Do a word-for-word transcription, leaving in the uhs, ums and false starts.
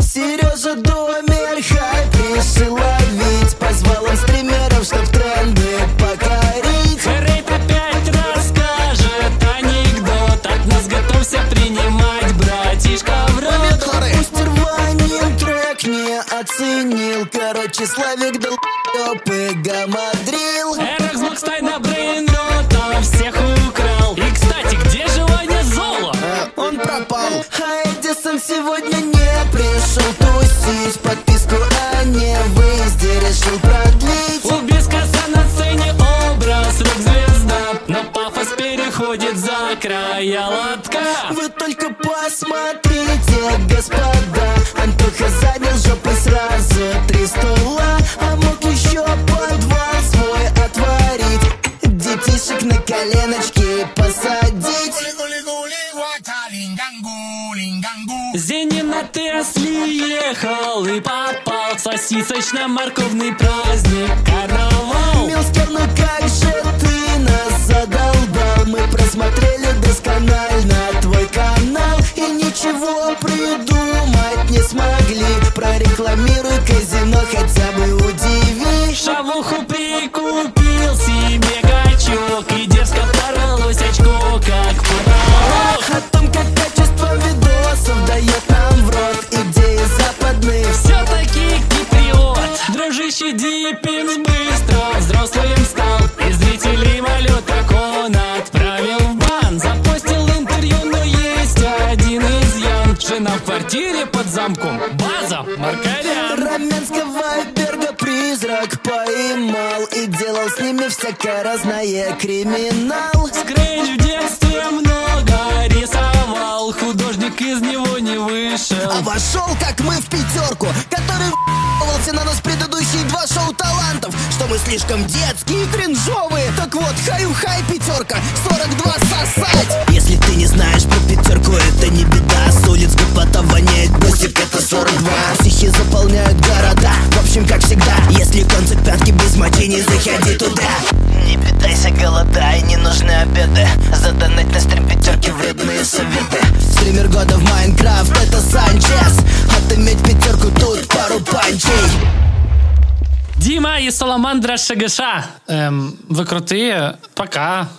Сережа Домер хайп решил ловить. Позвал он стримеров, чтоб тренды покорить. Рэп опять расскажет анекдот. От нас готовься принимать, братишка, в рот. Пустер Ванин трек не оценил. Короче, Славик долбоёб и гамадрил. Эрекс Блокстай на брейнрота всех украл. И, кстати, где же Ваня Золо? А, он пропал. А Эдисон сегодня не пришел тусить. Подписку о невыезде решил продлить. У Бескоса на сцене образ рок-звезда, но пафос переходит за края лотка. Вы только посмотрите, господа. Антоха занял жопой сразу три стула, а мог еще подвал свой отворить. Детишек на коленочки посадить. Зенин на Тесле ехал и попал в сосисочно-морковный праздник карнавал. Милскер, ну как же ты нас задолбал. Мы просмотрели досконально твой канал и ничего придумать не смогли. Прорекламируй казино, хотя бы удиви. Шавуху прикупил себе качок и дерзко поролось очко, как поролог. О том, как качество видосов дает нам в рот идеи западные. Все-таки киприот. Дружище Диппинс быстро взрослым стал, и зрителей молет, как он отправил в бан. Запостил интервью, но есть один изъян. Жена в квартире под замком, база Маркарян. Раменского Берга призрак поймал и делал с ними всякое разное криминал. Скрейдж в детстве много рисовал, художник из него не вышел. А вошел, как мы, в пятерку, который в***ался на нас предыдущие два шоу талантов. Что мы слишком детские и кринжовые. Так вот, хаю-хай пятерка, сорок два сосать. Если ты не знаешь про пятерку, это не беда. С улиц гопота воняет бусик, это сорок два. Психи заполняют города, в общем, как всегда. Если концерт пятки без мочи, не заходи туда. Не питайся, голодай, не нужны обеды. Задонать на стрим пятерки вредные советы. Стример года в Майнкрафт, это Санчес. Отыметь пятерку, тут пару панчей. Дима и Саламандра ШГШ. Эм, вы крутые. Пока.